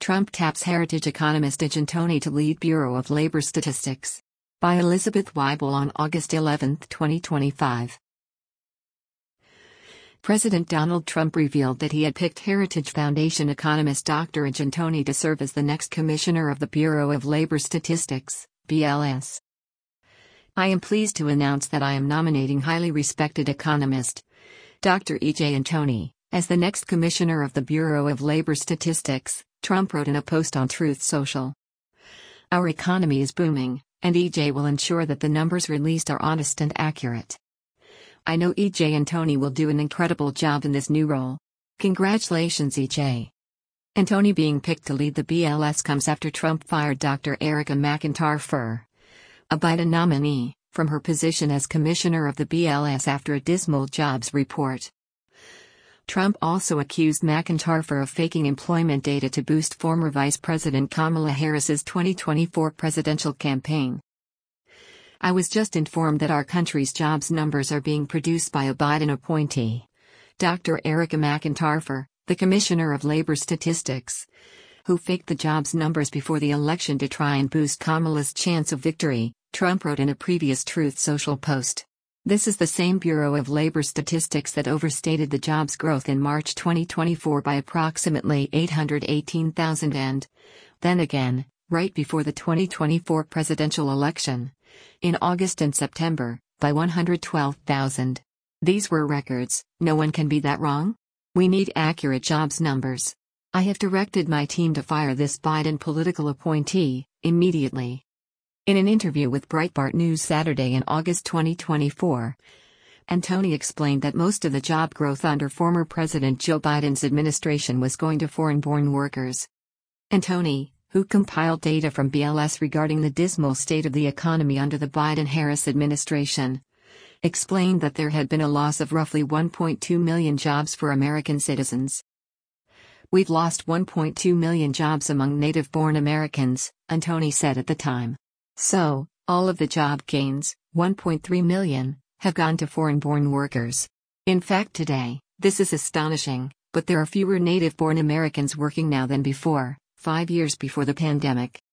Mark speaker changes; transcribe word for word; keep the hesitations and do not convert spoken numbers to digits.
Speaker 1: Trump taps heritage economist Agentoni to lead Bureau of Labor Statistics. By Elizabeth Weibel on August eleventh, twenty twenty-five. President Donald Trump revealed that he had picked Heritage Foundation economist Doctor Agentoni to serve as the next commissioner of the Bureau of Labor Statistics, B L S. I am pleased to announce that I am nominating highly respected economist Doctor E J Antoni as the next commissioner of the Bureau of Labor Statistics, Trump wrote in a post on Truth Social. Our economy is booming, and E J will ensure that the numbers released are honest and accurate. I know E J Antoni will do an incredible job in this new role. Congratulations, E J. Antoni being picked to lead the B L S comes after Trump fired Doctor Erica McIntyre, a Biden nominee, from her position as commissioner of the B L S after a dismal jobs report. Trump also accused McIntyre of faking employment data to boost former Vice President Kamala Harris's twenty twenty-four presidential campaign. I was just informed that our country's jobs numbers are being produced by a Biden appointee, Doctor Erica McIntyre, the Commissioner of Labor Statistics, who faked the jobs numbers before the election to try and boost Kamala's chance of victory, Trump wrote in a previous Truth Social post. This is the same Bureau of Labor Statistics that overstated the jobs growth in March twenty twenty-four by approximately eight hundred eighteen thousand and, then again, right before the twenty twenty-four presidential election, in August and September, by one hundred twelve thousand. These were records. No one can be that wrong. We need accurate jobs numbers. I have directed my team to fire this Biden political appointee immediately. In an interview with Breitbart News Saturday in August twenty twenty-four, Antoni explained that most of the job growth under former President Joe Biden's administration was going to foreign-born workers. Antoni, who compiled data from B L S regarding the dismal state of the economy under the Biden-Harris administration, explained that there had been a loss of roughly one point two million jobs for American citizens. We've lost one point two million jobs among native-born Americans, Antoni said at the time. So, all of the job gains, one point three million, have gone to foreign-born workers. In fact today, this is astonishing, but there are fewer native-born Americans working now than before, five years before the pandemic.